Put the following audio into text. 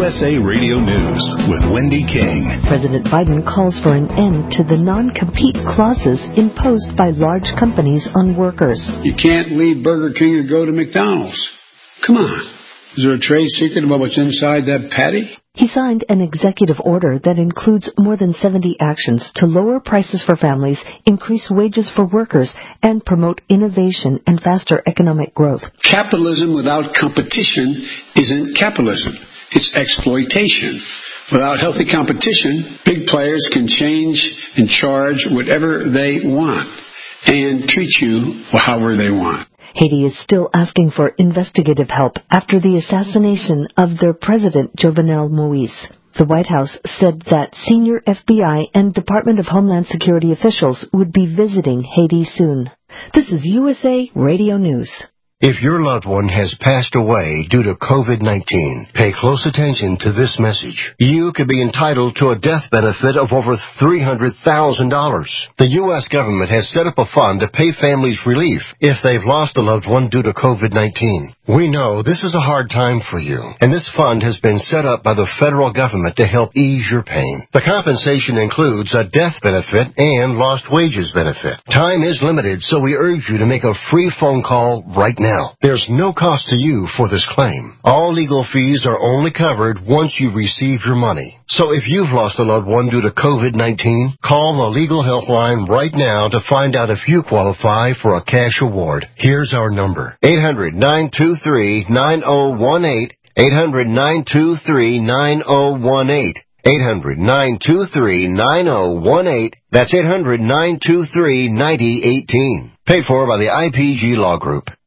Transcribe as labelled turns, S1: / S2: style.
S1: USA Radio News with Wendy King.
S2: President Biden calls for an end to the non-compete clauses imposed by large companies on workers.
S3: You can't leave Burger King to go to McDonald's. Come on. Is there a trade secret about what's inside that patty?
S2: He signed an executive order that includes more than 70 actions to lower prices for families, increase wages for workers, and promote innovation and faster economic growth.
S3: Capitalism without competition isn't capitalism. It's exploitation. Without healthy competition, big players can change and charge whatever they want and treat you however they want.
S2: Haiti is still asking for investigative help after the assassination of their president, Jovenel Moïse. The White House said that senior FBI and Department of Homeland Security officials would be visiting Haiti soon. This is USA Radio News.
S4: If your loved one has passed away due to COVID-19, pay close attention to this message. You could be entitled to a death benefit of over $300,000. The U.S. government has set up a fund to pay families relief if they've lost a loved one due to COVID-19. We know this is a hard time for you, and this fund has been set up by the federal government to help ease your pain. The compensation includes a death benefit and lost wages benefit. Time is limited, so we urge you to make a free phone call right now. There's no cost to you for this claim. All legal fees are only covered once you receive your money. So if you've lost a loved one due to COVID-19, call the legal helpline right now to find out if you qualify for a cash award. Here's our number: 800-923-9018, 800-923-9018. 800-923-9018. That's 800-923-9018. Paid for by the IPG Law Group.